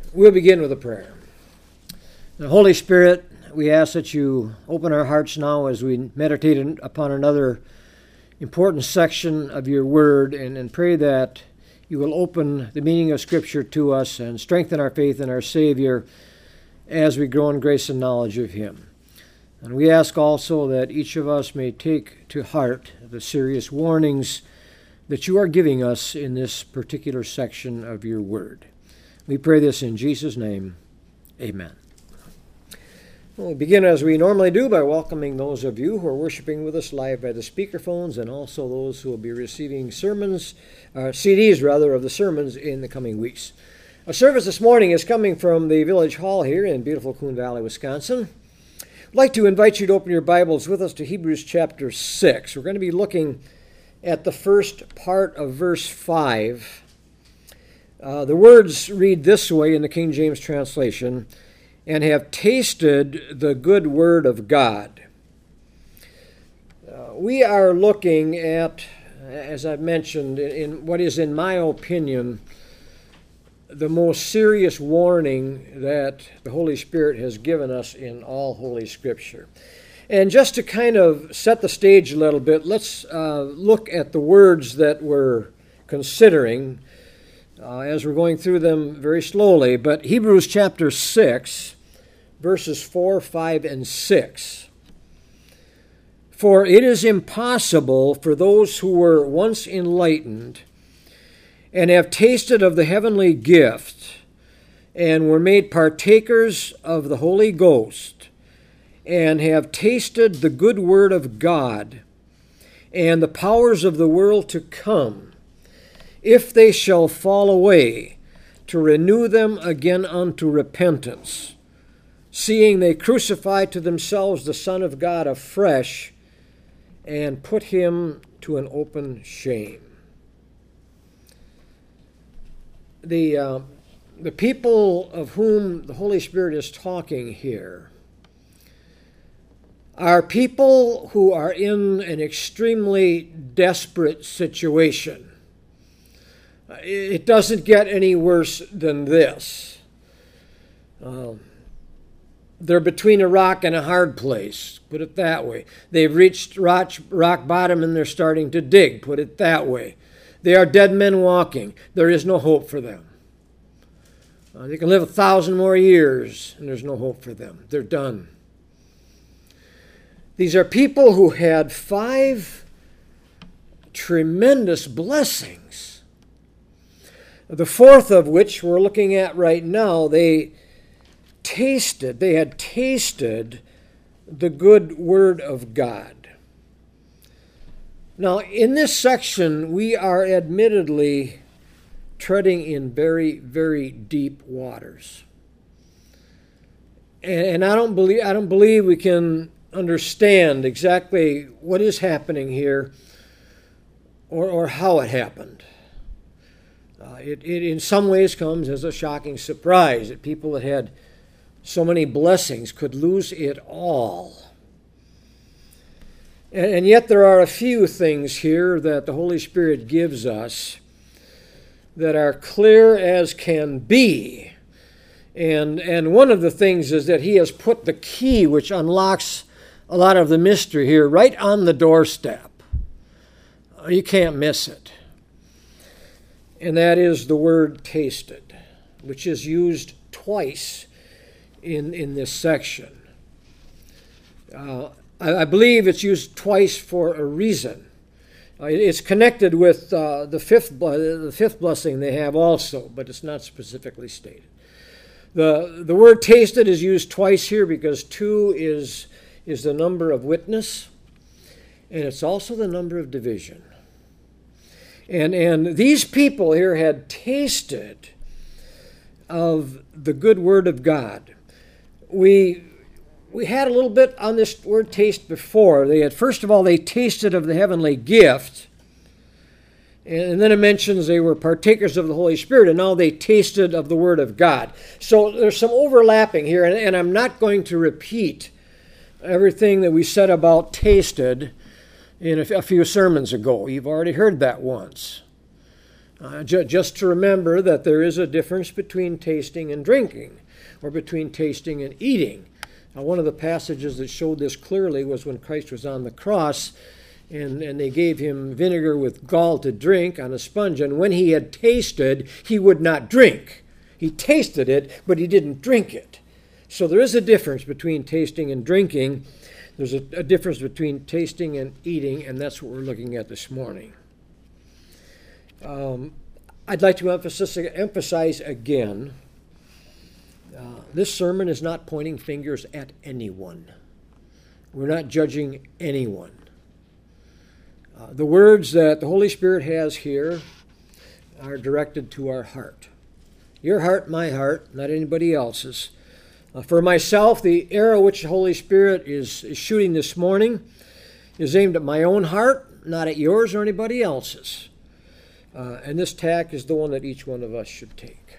We'll begin with a prayer. The Holy Spirit, we ask that you open our hearts now as we meditate upon another important section of your word and pray that you will open the meaning of Scripture to us and strengthen our faith in our Savior as we grow in grace and knowledge of him. And we ask also that each of us may take to heart the serious warnings that you are giving us in this particular section of your word. We pray this in Jesus' name. Amen. We'll begin as we normally do by welcoming those of you who are worshiping with us live by the speakerphones and also those who will be receiving CDs of the sermons in the coming weeks. Our service this morning is coming from the Village Hall here in beautiful Coon Valley, Wisconsin. I'd like to invite you to open your Bibles with us to Hebrews chapter 6. We're going to be looking at the first part of verse 5. The words read this way in the King James translation, "and have tasted the good word of God." We are looking at, as I've mentioned, in what is, in my opinion, the most serious warning that the Holy Spirit has given us in all Holy Scripture. And just to kind of set the stage a little bit, let's look at the words that we're considering as we're going through them very slowly. But Hebrews chapter 6, verses 4, 5, and 6. "For it is impossible for those who were once enlightened and have tasted of the heavenly gift and were made partakers of the Holy Ghost and have tasted the good word of God and the powers of the world to come, if they shall fall away, to renew them again unto repentance, seeing they crucify to themselves the Son of God afresh and put him to an open shame." The people of whom the Holy Spirit is talking here are people who are in an extremely desperate situation. It doesn't get any worse than this. They're between a rock and a hard place, put it that way. They've reached rock bottom and they're starting to dig, put it that way. They are dead men walking. There is no hope for them. They can live 1,000 more years and there's no hope for them. They're done. These are people who had 5 tremendous blessings. The fourth of which we're looking at right now, they had tasted the good word of God. Now, in this section, we are admittedly treading in very, very deep waters. And I don't believe we can understand exactly what is happening here or how it happened. It in some ways comes as a shocking surprise that people that had so many blessings could lose it all. And yet there are a few things here that the Holy Spirit gives us that are clear as can be. And one of the things is that he has put the key which unlocks a lot of the mystery here right on the doorstep. You can't miss it. And that is the word tasted, which is used twice in this section. I believe it's used twice for a reason. It's connected with the fifth blessing they have also, but it's not specifically stated. The word tasted is used twice here because 2 is the number of witness, and it's also the number of division. And these people here had tasted of the good word of God. We had a little bit on this word taste before. First of all, they tasted of the heavenly gift. And then it mentions they were partakers of the Holy Spirit, and now they tasted of the Word of God. So there's some overlapping here, and I'm not going to repeat everything that we said about tasted in a few sermons ago. You've already heard that once. Just to remember that there is a difference between tasting and drinking, or between tasting and eating. Now, one of the passages that showed this clearly was when Christ was on the cross, and they gave him vinegar with gall to drink on a sponge, and when he had tasted, he would not drink. He tasted it, but he didn't drink it. So there is a difference between tasting and drinking. There's a difference between tasting and eating, and that's what we're looking at this morning. I'd like to emphasize again, this sermon is not pointing fingers at anyone. We're not judging anyone. The words that the Holy Spirit has here are directed to our heart. Your heart, my heart, not anybody else's. For myself, the arrow which the Holy Spirit is shooting this morning is aimed at my own heart, not at yours or anybody else's. And this tack is the one that each one of us should take.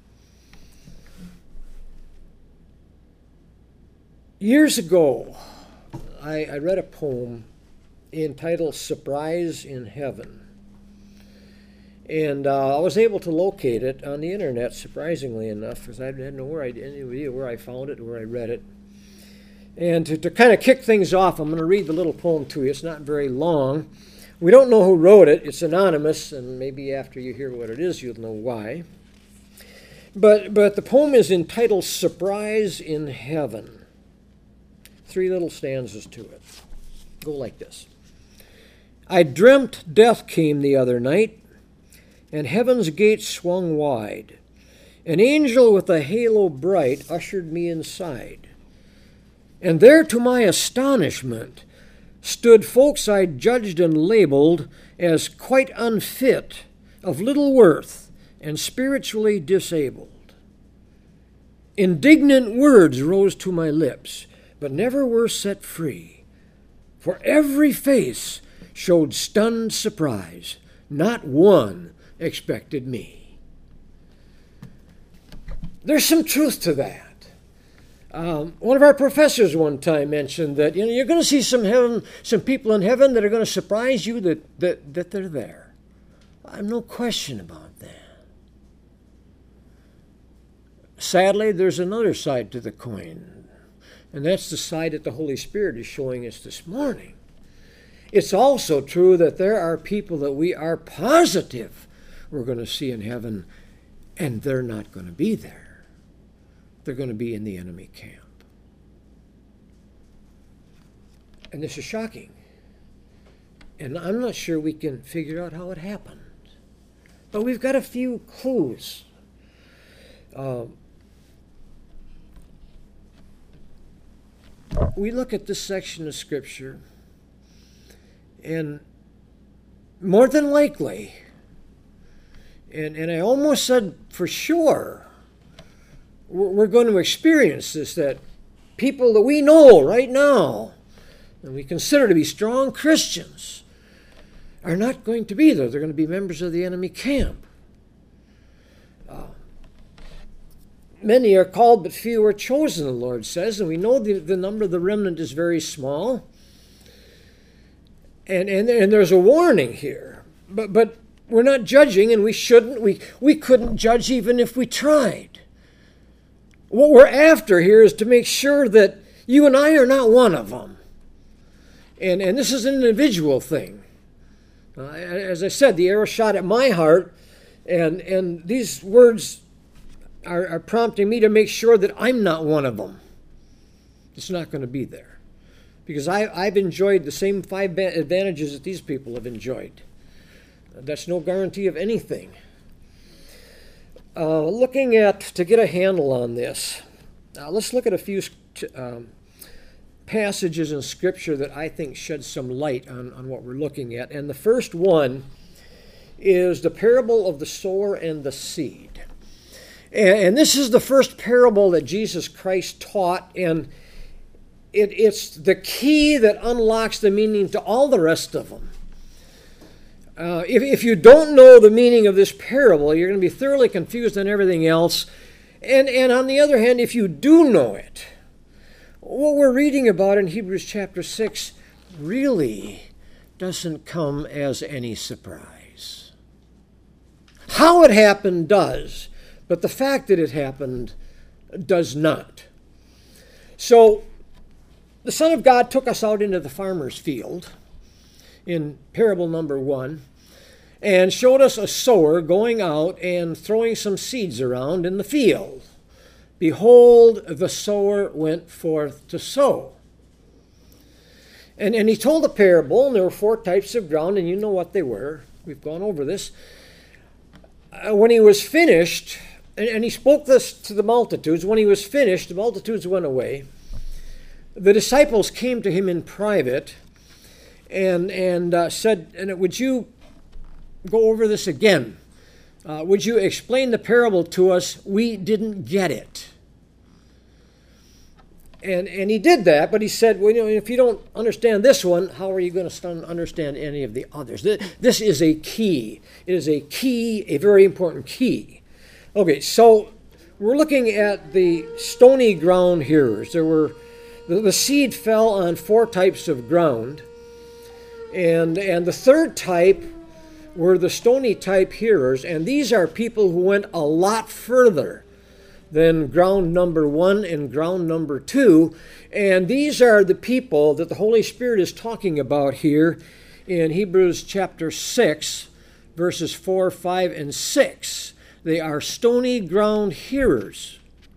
Years ago, I read a poem entitled Surprise in Heaven. And I was able to locate it on the internet, surprisingly enough, because I didn't know any idea where I found it or where I read it. And to kind of kick things off, I'm going to read the little poem to you. It's not very long. We don't know who wrote it. It's anonymous, and maybe after you hear what it is, you'll know why. But the poem is entitled Surprise in Heaven. 3 little stanzas to it. Go like this. I dreamt death came the other night, and heaven's gates swung wide. An angel with a halo bright ushered me inside. And there, to my astonishment, stood folks I'd judged and labeled as quite unfit, of little worth, and spiritually disabled. Indignant words rose to my lips, but never were set free, for every face showed stunned surprise. Not one expected me. There's some truth to that. One of our professors one time mentioned that you're going to see some people in heaven that are going to surprise you that they're there. I have no question about that. Sadly, there's another side to the coin, and that's the side that the Holy Spirit is showing us this morning. It's also true that there are people that we are positive we're going to see in heaven, and they're not going to be there. They're going to be in the enemy camp. And this is shocking. And I'm not sure we can figure out how it happened. But we've got a few clues. We look at this section of Scripture, and more than likely, and I almost said for sure, we're going to experience this, that people that we know right now and we consider to be strong Christians are not going to be there. They're going to be members of the enemy camp. Many are called, but few are chosen, the Lord says, and we know the number of the remnant is very small. And there's a warning here. But we're not judging, and we shouldn't. We couldn't judge even if we tried. What we're after here is to make sure that you and I are not one of them. And this is an individual thing. As I said, the arrow shot at my heart, and these words are prompting me to make sure that I'm not one of them. It's not going to be there. Because I've enjoyed the same 5 advantages that these people have enjoyed. That's no guarantee of anything. Looking at, to get a handle on this, let's look at a few passages in Scripture that I think shed some light on what we're looking at. And the first one is the parable of the sower and the seed. And this is the first parable that Jesus Christ taught, and it's the key that unlocks the meaning to all the rest of them. If you don't know the meaning of this parable, you're going to be thoroughly confused on everything else. And on the other hand, if you do know it, what we're reading about in Hebrews chapter 6 really doesn't come as any surprise. How it happened does, but the fact that it happened does not. So the Son of God took us out into the farmer's field in parable number 1 and showed us a sower going out and throwing some seeds around in the field. Behold, the sower went forth to sow. And he told a parable, and there were 4 types of ground, and you know what they were. We've gone over this. When he was finished, and he spoke this to the multitudes, when he was finished, the multitudes went away. The disciples came to him in private and said, would you go over this again? Would you explain the parable to us? We didn't get it. And he did that, but he said, well, if you don't understand this one, how are you going to understand any of the others? This is a key. It is a key, a very important key. Okay, so we're looking at the stony ground hearers. The seed fell on 4 types of ground, and the third type were the stony type hearers, and these are people who went a lot further than ground number 1 and ground number 2. And these are the people that the Holy Spirit is talking about here in Hebrews chapter 6, verses 4, 5, and 6. They are stony ground hearers.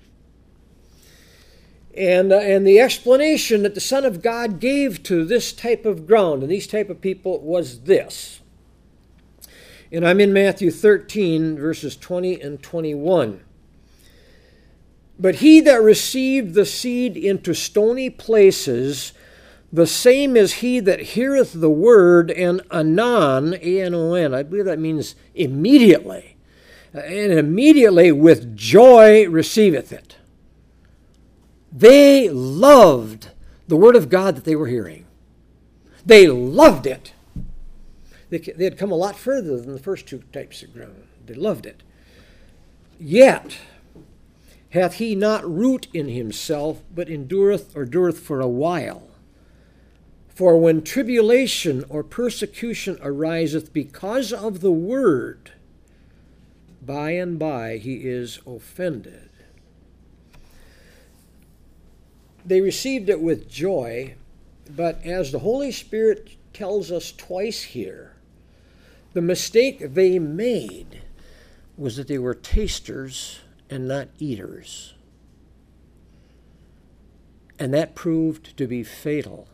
And the explanation that the Son of God gave to this type of ground and these type of people was this. And I'm in Matthew 13, verses 20 and 21. But he that received the seed into stony places, the same is he that heareth the word, and anon, A-N-O-N, I believe that means immediately, and immediately with joy receiveth it. They loved the word of God that they were hearing. They loved it. They had come a lot further than the first 2 types of ground. They loved it. Yet hath he not root in himself, but endureth or dureth for a while. For when tribulation or persecution ariseth because of the word, by and by he is offended. They received it with joy, but as the Holy Spirit tells us twice here, the mistake they made was that they were tasters and not eaters. And that proved to be fatal.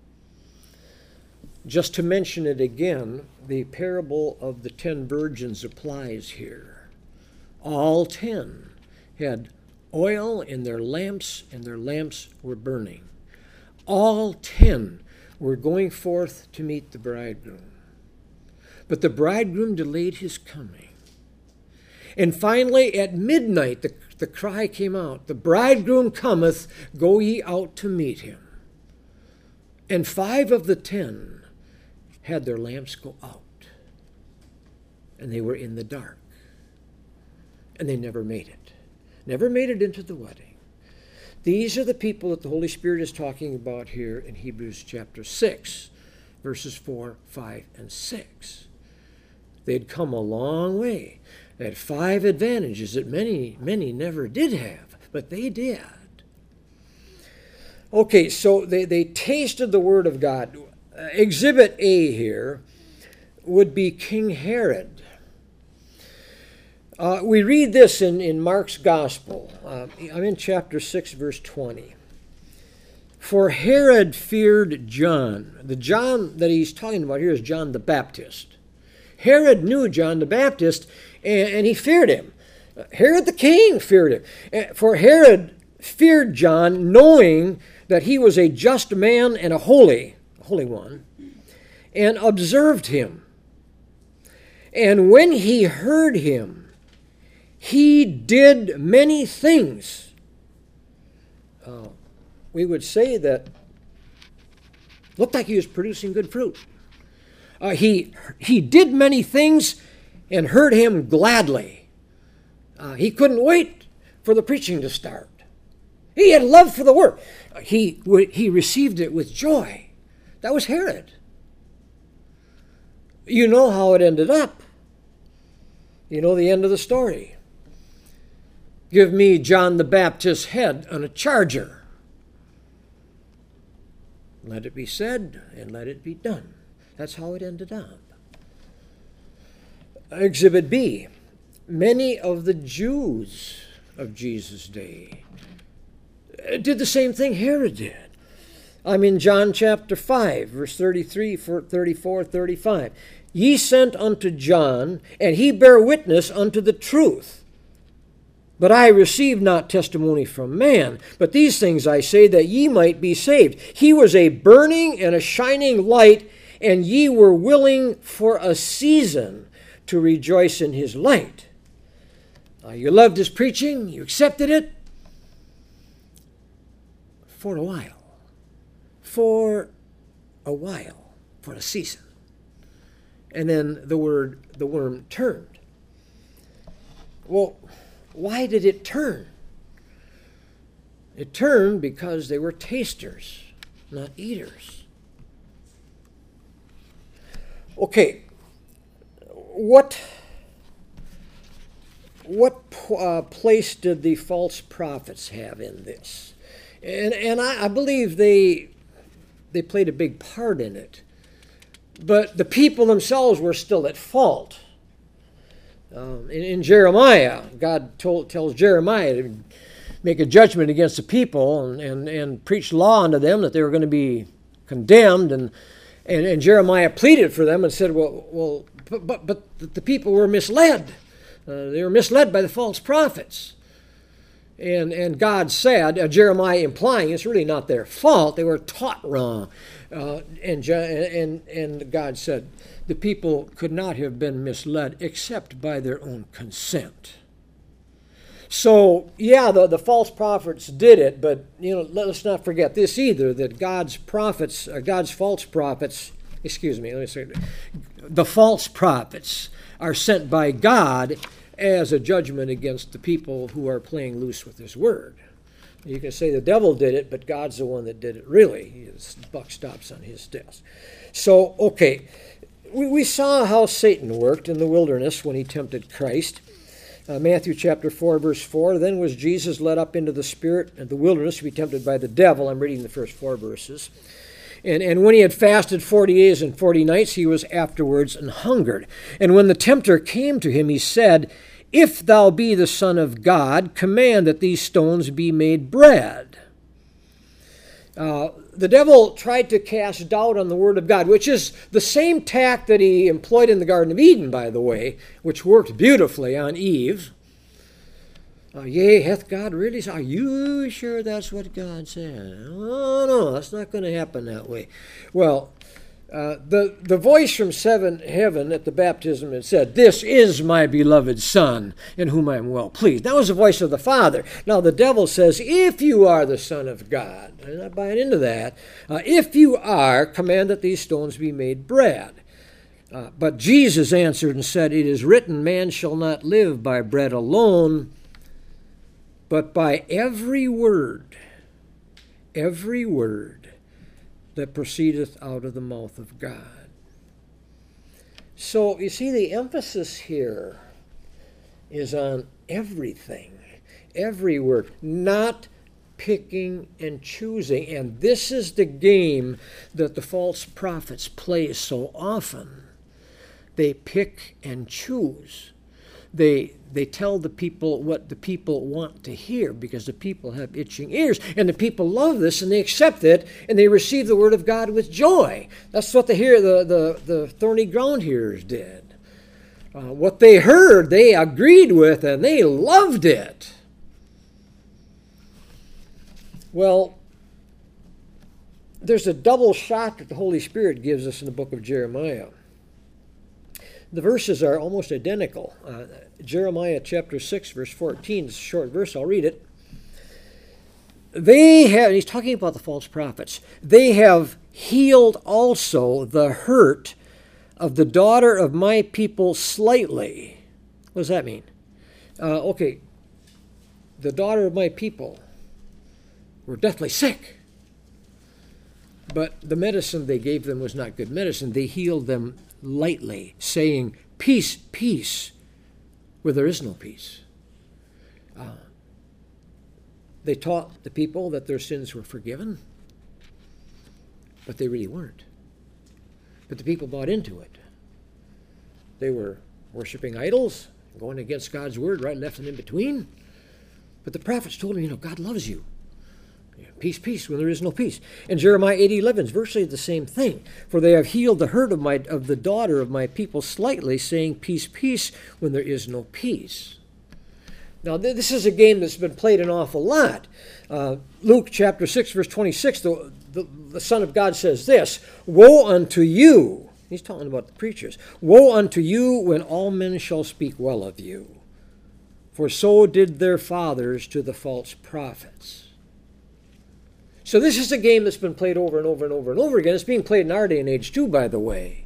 Just to mention it again, the parable of the 10 virgins applies here. All 10 had oil in their lamps, and their lamps were burning. All 10 were going forth to meet the bridegroom. But the bridegroom delayed his coming. And finally, at midnight, the cry came out, the bridegroom cometh, go ye out to meet him. And 5 of the 10 had their lamps go out. And they were in the dark. And they never made it. Never made it into the wedding. These are the people that the Holy Spirit is talking about here in Hebrews chapter 6, verses 4, 5, and 6. They'd come a long way. They had 5 advantages that many never did have, but they did. Okay, so they tasted the word of God. Exhibit A here would be King Herod. We read this in Mark's Gospel. I'm in chapter 6, verse 20. For Herod feared John. The John that he's talking about here is John the Baptist. Herod knew John the Baptist, and he feared him. Herod the king feared him. For Herod feared John, knowing that he was a just man and a holy one, and observed him. And when he heard him, he did many things. We would say that looked like he was producing good fruit. He did many things and heard him gladly. He couldn't wait for the preaching to start. He had love for the word. He received it with joy. That was Herod. You know how it ended up. You know the end of the story. Give me John the Baptist's head on a charger. Let it be said, and let it be done. That's how it ended up. Exhibit B. Many of the Jews of Jesus' day did the same thing Herod did. I'm in John chapter 5, verse 33, 34, 35. Ye sent unto John, and he bare witness unto the truth. But I received not testimony from man. But these things I say, that ye might be saved. He was a burning and a shining light, and ye were willing for a season to rejoice in his light. You loved his preaching, you accepted it for a while. For a while, for a season. And then the worm turned. Well, why did it turn? It turned because they were tasters, not eaters. Okay, what place did the false prophets have in this? And I believe they played a big part in it. But the people themselves were still at fault. In Jeremiah, God tells Jeremiah to make a judgment against the people and preach law unto them that they were going to be condemned. And Jeremiah pleaded for them and said, but the people were misled. They were misled by the false prophets. And God said, Jeremiah implying it's really not their fault, they were taught wrong. And God said, the people could not have been misled except by their own consent. So, yeah, the false prophets did it, but let's not forget this either, that the false prophets are sent by God as a judgment against the people who are playing loose with his word. You can say the devil did it, but God's the one that did it really. The buck stops on his desk. So, okay, we saw how Satan worked in the wilderness when he tempted Christ. Matthew chapter 4, verse 4, then was Jesus led up into the spirit of the wilderness to be tempted by the devil. I'm reading the first 4 verses. And when he had fasted 40 days and 40 nights, he was afterwards an hungered. And when the tempter came to him, he said, if thou be the Son of God, command that these stones be made bread. The devil tried to cast doubt on the word of God, which is the same tack that he employed in the Garden of Eden, by the way, which worked beautifully on Eve. Yea, hath God really said? Are you sure that's what God said? Oh, no, that's not going to happen that way. Well, the voice from heaven at the baptism had said, this is my beloved Son, in whom I am well pleased. That was the voice of the Father. Now the devil says, if you are the Son of God, I'm not buying into that. If you are, command that these stones be made bread. But Jesus answered and said, it is written, man shall not live by bread alone, but by every word that proceedeth out of the mouth of God. So, you see, the emphasis here is on everything, every word, not picking and choosing. And this is the game that the false prophets play so often. They pick and choose. They tell the people what the people want to hear because the people have itching ears. And the people love this and they accept it and they receive the word of God with joy. That's what the thorny ground hearers did. What they heard, they agreed with and they loved it. Well, there's a double shot that the Holy Spirit gives us in the book of Jeremiah. The verses are almost identical. Jeremiah chapter 6, verse 14 is a short verse. I'll read it. He's talking about the false prophets. They have healed also the hurt of the daughter of my people slightly. What does that mean? Okay, the daughter of my people were deathly sick. But the medicine they gave them was not good medicine. They healed them lightly, saying, peace, peace, where there is no peace. They taught the people that their sins were forgiven, but they really weren't. But the people bought into it. They were worshiping idols, going against God's word, right, left, and in between. But the prophets told them, God loves you. Peace, peace, when there is no peace. And Jeremiah 8:11 is virtually the same thing. For they have healed the hurt of the daughter of my people slightly, saying, peace, peace, when there is no peace. Now, this is a game that's been played an awful lot. Luke chapter 6, verse 26, the Son of God says this, woe unto you. He's talking about the preachers. Woe unto you when all men shall speak well of you. For so did their fathers to the false prophets. So this is a game that's been played over and over and over and over again. It's being played in our day and age too, by the way.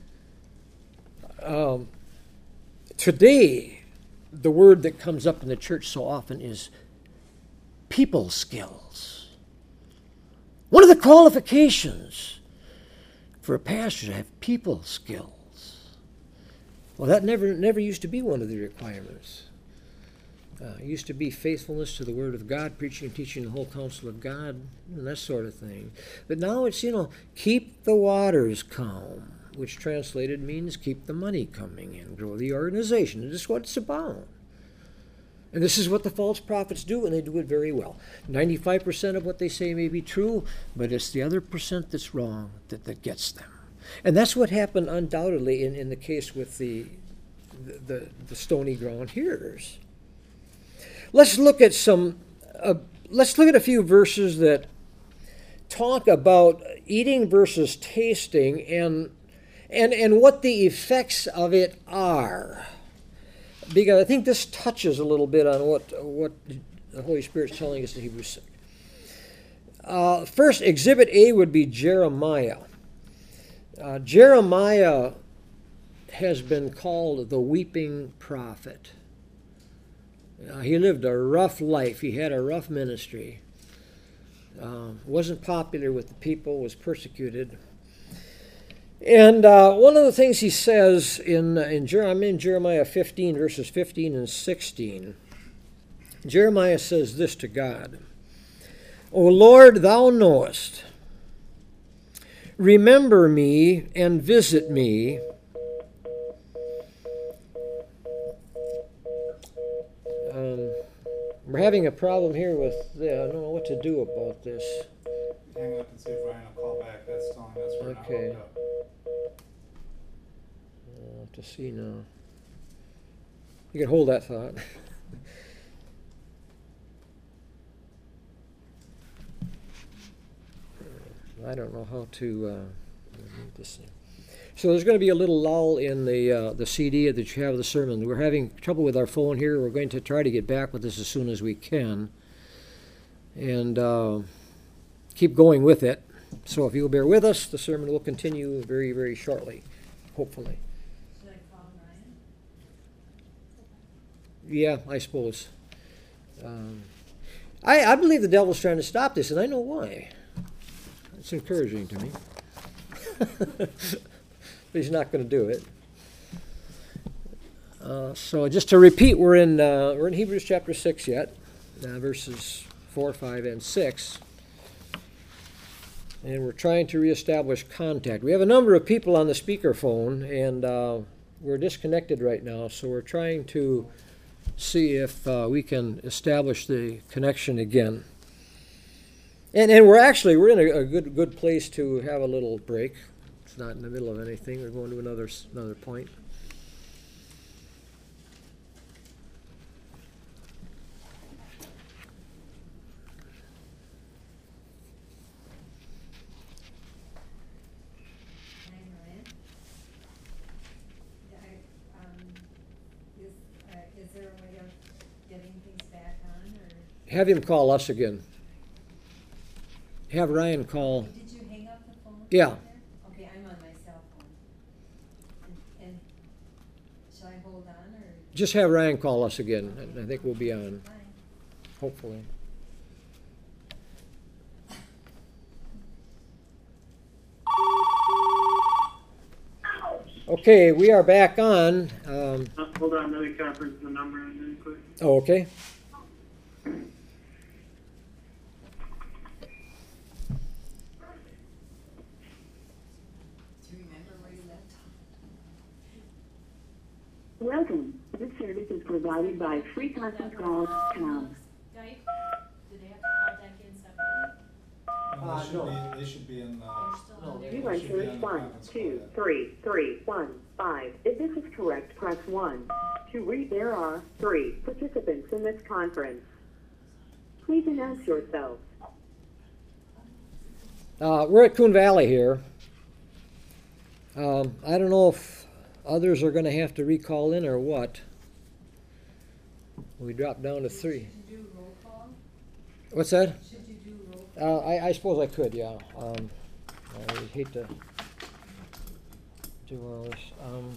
Today, the word that comes up in the church so often is people skills. One of the qualifications for a pastor to have people skills. Well, that never used to be one of the requirements. It used to be faithfulness to the Word of God, preaching and teaching the whole counsel of God, and that sort of thing. But now it's, keep the waters calm, which translated means keep the money coming in, grow the organization. This is what it's about. And this is what the false prophets do, and they do it very well. 95% of what they say may be true, but it's the other percent that's wrong that gets them. And that's what happened undoubtedly in the case with the stony ground hearers. Let's look at a few verses that talk about eating versus tasting and what the effects of it are. Because I think this touches a little bit on what the Holy Spirit's telling us in Hebrews 6. First, Exhibit A would be Jeremiah. Jeremiah has been called the weeping prophet. He lived a rough life. He had a rough ministry. Wasn't popular with the people, was persecuted. And one of the things he says in Jeremiah 15, verses 15 and 16, Jeremiah says this to God, O Lord, thou knowest, remember me and visit me. We're having a problem here with I don't know what to do about this. Hang up and see if Ryan will call back. That's telling us we're not hooked up. I'll have to see now. You can hold that thought. I don't know how to move this thing. So there's going to be a little lull in the CD that you have of the sermon. We're having trouble with our phone here. We're going to try to get back with this as soon as we can and keep going with it. So if you'll bear with us, the sermon will continue very, very shortly, hopefully. Should I call Ryan? Yeah, I suppose. I believe the devil's trying to stop this, and I know why. It's encouraging to me. But he's not going to do it. So just to repeat, we're in Hebrews chapter 6 yet, verses 4, 5, and 6. And we're trying to reestablish contact. We have a number of people on the speakerphone, and we're disconnected right now, so we're trying to see if we can establish the connection again. And we're in a good place to have a little break. It's not in the middle of anything. We're going to another point. Is there a way of getting things back on, or? Have him call us again. Have Ryan call. Did you hang up the phone? Yeah. Okay, I'm on my cell phone. And shall I hold on, or? Just have Ryan call us again, and I think we'll be on, Fine. hopefully. Okay, we are back on. Hold on, let me conference the number really quick. Oh, okay. Do you remember where you left off? Welcome. This service is provided by freeconferencecall.com. Skype, do they have to call back in separately? No, they should be in, They're still on there? You entered 1, 2, 3, 3, 1, 5. If this is correct, press 1. There are 3 participants in this conference. Please announce yourself. We're at Coon Valley here. I don't know if others are going to have to recall in or what. We dropped down to 3. Should you do roll call? What's that? Should you do roll call? I suppose I could, yeah. I would hate to do all this.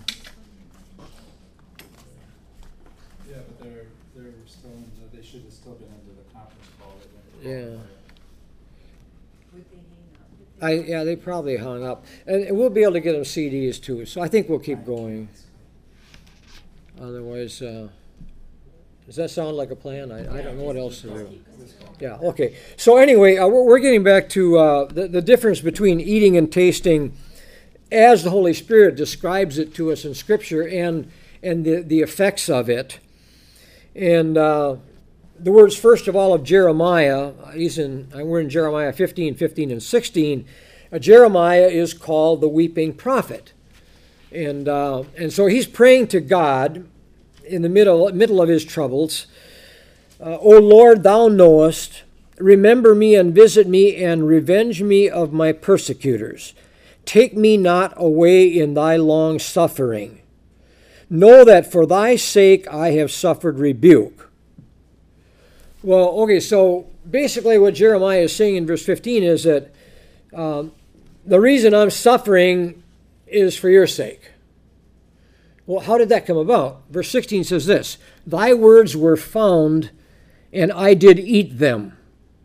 yeah, but they're still in, they should have still been into the conference call. Yeah. Would they hang up? Yeah, they probably hung up. And we'll be able to get them CDs too, so I think we'll keep going. Otherwise, does that sound like a plan? I don't know what else to do. Yeah, okay. So anyway, we're getting back to the difference between eating and tasting as the Holy Spirit describes it to us in Scripture and the effects of it. And the words, first of all, of Jeremiah, we're in Jeremiah 15, 15, and 16. Jeremiah is called the weeping prophet. And so he's praying to God in the middle of his troubles. O Lord, thou knowest, remember me and visit me and revenge me of my persecutors. Take me not away in thy long suffering. Know that for thy sake I have suffered rebuke. Well, okay, so basically what Jeremiah is saying in verse 15 is that the reason I'm suffering is for your sake. Well, how did that come about? Verse 16 says this, thy words were found, and I did eat them.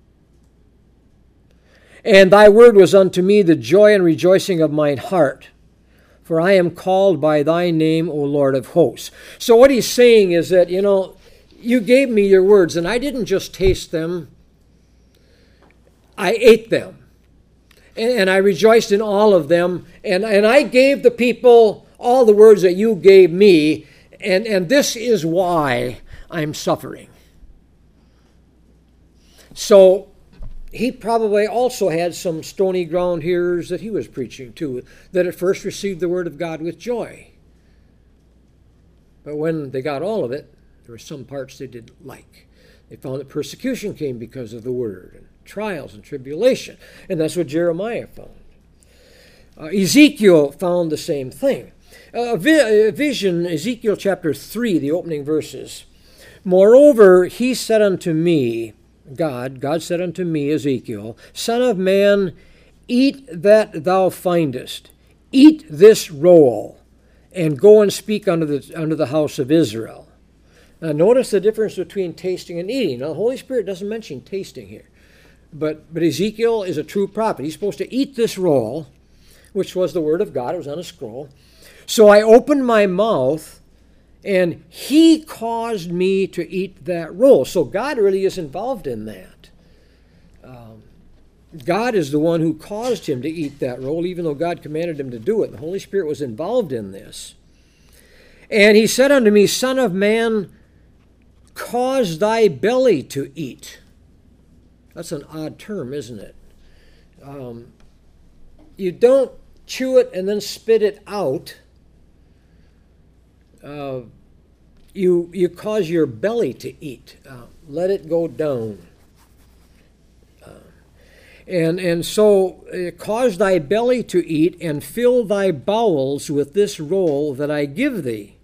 And thy word was unto me the joy and rejoicing of mine heart. For I am called by thy name, O Lord of hosts. So what he's saying is that, you gave me your words, and I didn't just taste them. I ate them. And I rejoiced in all of them. And I gave the people all the words that you gave me. And this is why I'm suffering. So he probably also had some stony ground hearers that he was preaching to, that at first received the word of God with joy. But when they got all of it, there were some parts they didn't like. They found that persecution came because of the word, and trials and tribulation. And that's what Jeremiah found. Ezekiel found the same thing. A vision, Ezekiel chapter 3, the opening verses. Moreover, he said unto me, God said unto me, Ezekiel, Son of man, eat that thou findest. Eat this roll, and go and speak unto the house of Israel. Now notice the difference between tasting and eating. Now the Holy Spirit doesn't mention tasting here. But Ezekiel is a true prophet. He's supposed to eat this roll, which was the word of God. It was on a scroll. So I opened my mouth, and he caused me to eat that roll. So God really is involved in that. God is the one who caused him to eat that roll, even though God commanded him to do it. The Holy Spirit was involved in this. And he said unto me, Son of man, cause thy belly to eat. That's an odd term, isn't it? You don't chew it and then spit it out. You cause your belly to eat. Let it go down. And so cause thy belly to eat, and fill thy bowels with this roll that I give thee.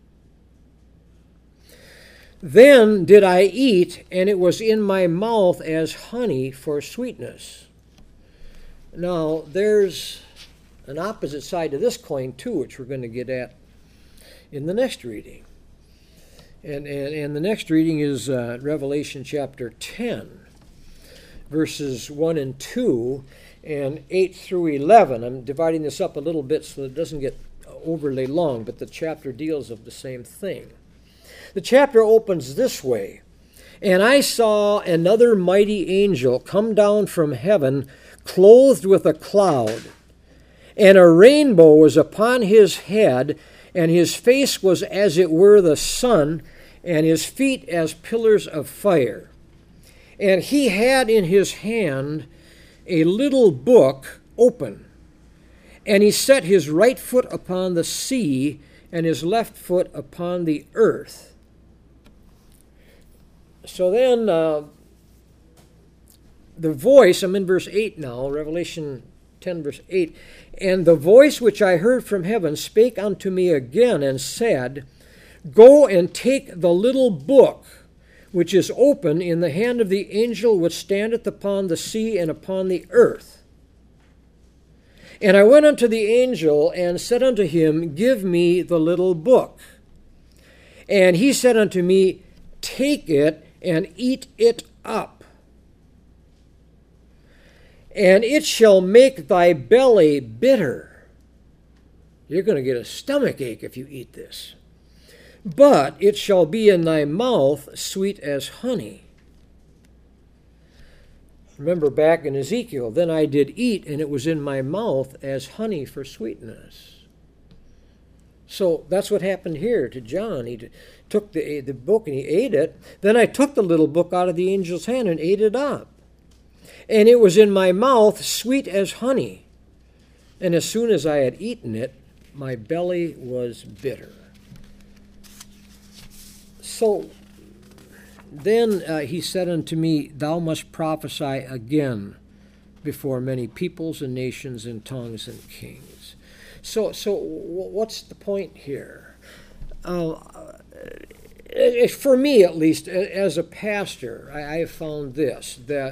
Then did I eat, and it was in my mouth as honey for sweetness. Now, there's an opposite side to this coin, too, which we're going to get at in the next reading. And the next reading is Revelation chapter 10, verses 1 and 2, and 8 through 11. I'm dividing this up a little bit so it doesn't get overly long, but the chapter deals of the same thing. The chapter opens this way. And I saw another mighty angel come down from heaven, clothed with a cloud, and a rainbow was upon his head, and his face was as it were the sun, and his feet as pillars of fire. And he had in his hand a little book open, and he set his right foot upon the sea, and his left foot upon the earth. So then, the voice, I'm in verse 8 now, Revelation 10, verse 8. And the voice which I heard from heaven spake unto me again, and said, Go and take the little book which is open in the hand of the angel which standeth upon the sea and upon the earth. And I went unto the angel, and said unto him, Give me the little book. And he said unto me, Take it, and eat it up. And it shall make thy belly bitter. You're going to get a stomach ache if you eat this. But it shall be in thy mouth sweet as honey. Remember back in Ezekiel, then I did eat, and it was in my mouth as honey for sweetness. So that's what happened here to John. He took the book and he ate it. Then I took the little book out of the angel's hand and ate it up. And it was in my mouth sweet as honey. And as soon as I had eaten it, my belly was bitter. So then he said unto me, Thou must prophesy again before many peoples and nations and tongues and kings. So what's the point here? For me, at least, as a pastor, I have found this, that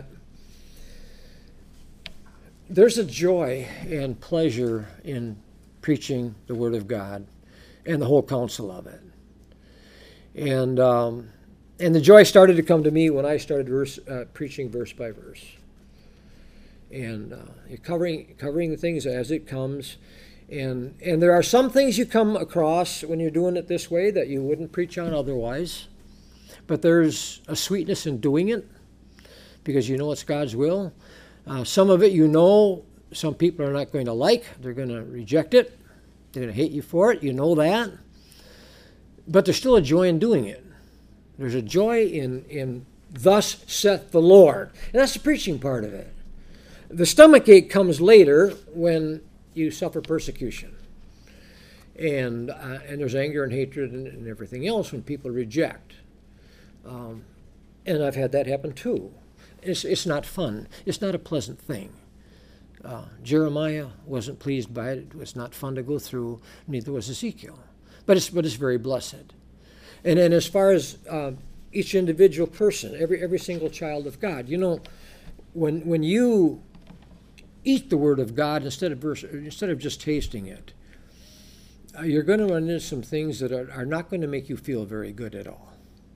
there's a joy and pleasure in preaching the Word of God and the whole counsel of it. And the joy started to come to me when I started preaching verse by verse. And covering things as it comes. And there are some things you come across when you're doing it this way that you wouldn't preach on otherwise. But there's a sweetness in doing it because you know it's God's will. Some of it some people are not going to like. They're going to reject it. They're going to hate you for it. You know that. But there's still a joy in doing it. There's a joy in thus saith the Lord. And that's the preaching part of it. The stomach ache comes later when you suffer persecution. And there's anger and hatred and everything else when people reject. And I've had that happen too. It's not fun. It's not a pleasant thing. Jeremiah wasn't pleased by it. It was not fun to go through. Neither was Ezekiel. But it's very blessed. And then as far as each individual person, every single child of God, when you eat the Word of God instead of just tasting it, you're going to run into some things that are not going to make you feel very good at all.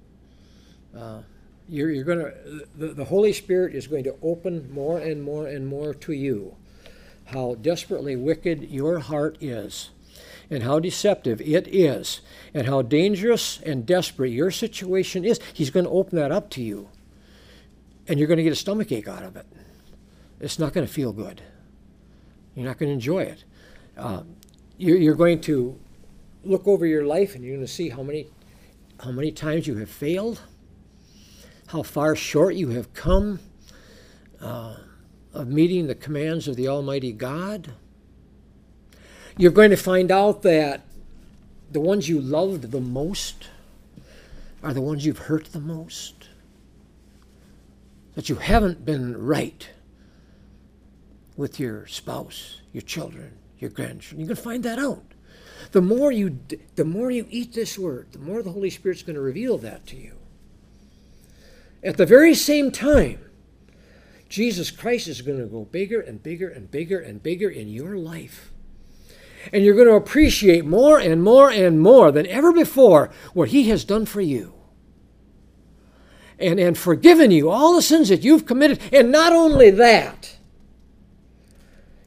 You're going to the Holy Spirit is going to open more and more and more to you how desperately wicked your heart is, and how deceptive it is, and how dangerous and desperate your situation is. He's going to open that up to you, and you're going to get a stomachache out of it. It's not going to feel good. You're not going to enjoy it. You're going to look over your life, and you're going to see how many times you have failed, how far short you have come of meeting the commands of the Almighty God. You're going to find out that the ones you loved the most are the ones you've hurt the most. That you haven't been right with your spouse, your children, your grandchildren. You're going to find that out. The more you eat this Word, the more the Holy Spirit's going to reveal that to you. At the very same time, Jesus Christ is going to go bigger and bigger and bigger and bigger in your life. And you're going to appreciate more and more and more than ever before what He has done for you. And forgiven you all the sins that you've committed. And not only that,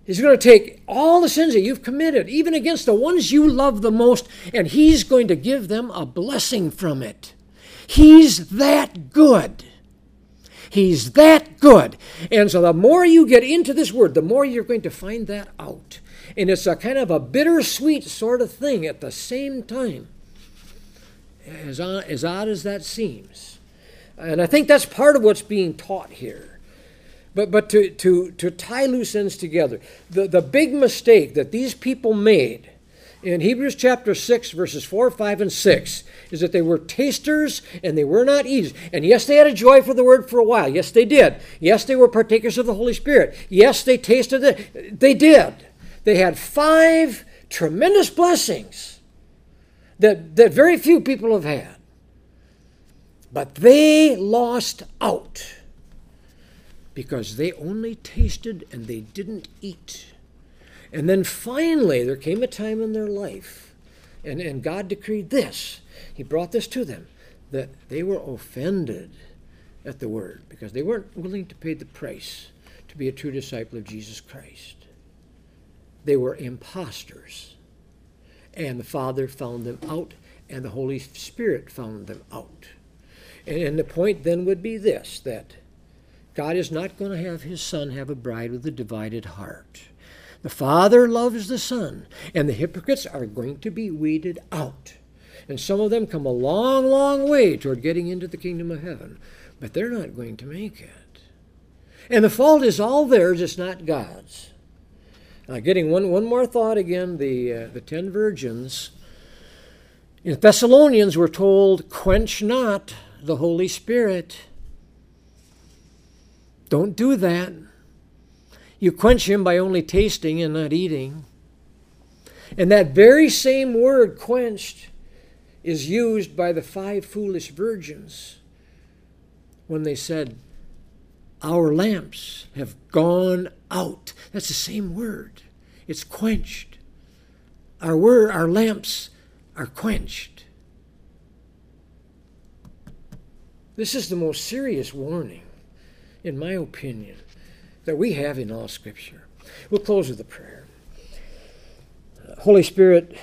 He's going to take all the sins that you've committed, even against the ones you love the most, and He's going to give them a blessing from it. He's that good. He's that good. And so the more you get into this Word, the more you're going to find that out. And it's a kind of a bittersweet sort of thing at the same time, as odd as that seems. And I think that's part of what's being taught here. But to tie loose ends together, the big mistake that these people made in Hebrews chapter 6, verses 4, 5, and 6, is that they were tasters and they were not eaters. And yes, they had a joy for the Word for a while. Yes, they did. Yes, they were partakers of the Holy Spirit. Yes, they tasted it. They did. They had 5 tremendous blessings that very few people have had. But they lost out because they only tasted and they didn't eat. And then finally, there came a time in their life, and God decreed this. He brought this to them, that they were offended at the Word because they weren't willing to pay the price to be a true disciple of Jesus Christ. They were imposters. And the Father found them out, and the Holy Spirit found them out. And the point then would be this, that God is not going to have His Son have a bride with a divided heart. The Father loves the Son, and the hypocrites are going to be weeded out. And some of them come a long, long way toward getting into the kingdom of heaven, but they're not going to make it. And the fault is all theirs, it's not God's. Getting one more thought again, the 10 virgins. In Thessalonians, we're told, quench not the Holy Spirit. Don't do that. You quench Him by only tasting and not eating. And that very same word, quenched, is used by the 5 foolish virgins when they said, our lamps have gone out. That's the same word. It's quenched. Our lamps are quenched. This is the most serious warning, in my opinion, that we have in all Scripture. We'll close with a prayer. Holy Spirit,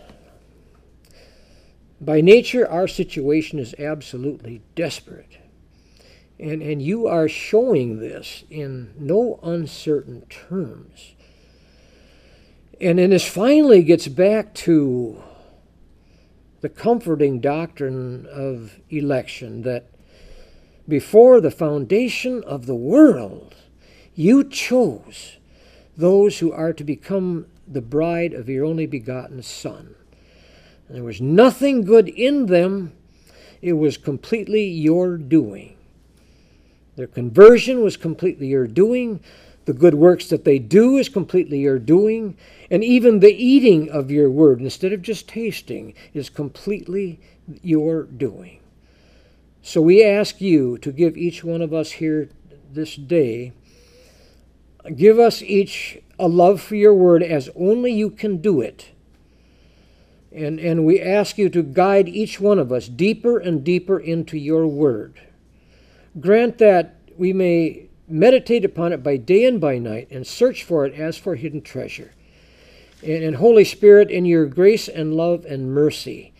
by nature our situation is absolutely desperate. And you are showing this in no uncertain terms. And then this finally gets back to the comforting doctrine of election, that before the foundation of the world, you chose those who are to become the bride of your only begotten Son. And there was nothing good in them. It was completely your doing. Their conversion was completely your doing. The good works that they do is completely your doing. And even the eating of your word, instead of just tasting, is completely your doing. So we ask you to give each one of us here this day, give us each a love for your word as only you can do it. And we ask you to guide each one of us deeper and deeper into your word. Grant that we may meditate upon it by day and by night and search for it as for hidden treasure. And Holy Spirit, in your grace and love and mercy,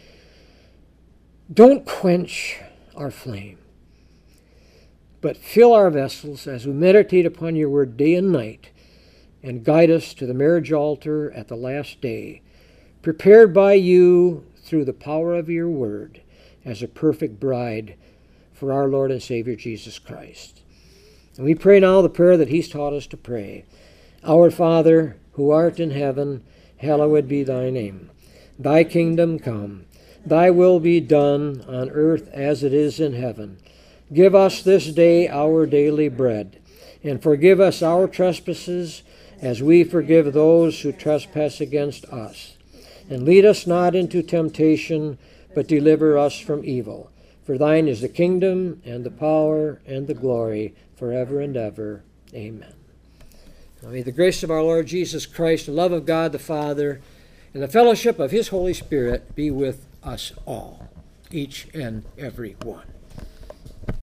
don't quench our flame, but fill our vessels as we meditate upon your word day and night, and guide us to the marriage altar at the last day, prepared by you through the power of your word as a perfect bride for our Lord and Savior Jesus Christ. And we pray now the prayer that He's taught us to pray. Our Father, who art in heaven, hallowed be thy name. Thy kingdom come. Thy will be done on earth as it is in heaven. Give us this day our daily bread, and forgive us our trespasses as we forgive those who trespass against us. And lead us not into temptation, but deliver us from evil. For thine is the kingdom, and the power, and the glory, forever and ever. Amen. Now may the grace of our Lord Jesus Christ, the love of God the Father, and the fellowship of His Holy Spirit be with us all, each and every one.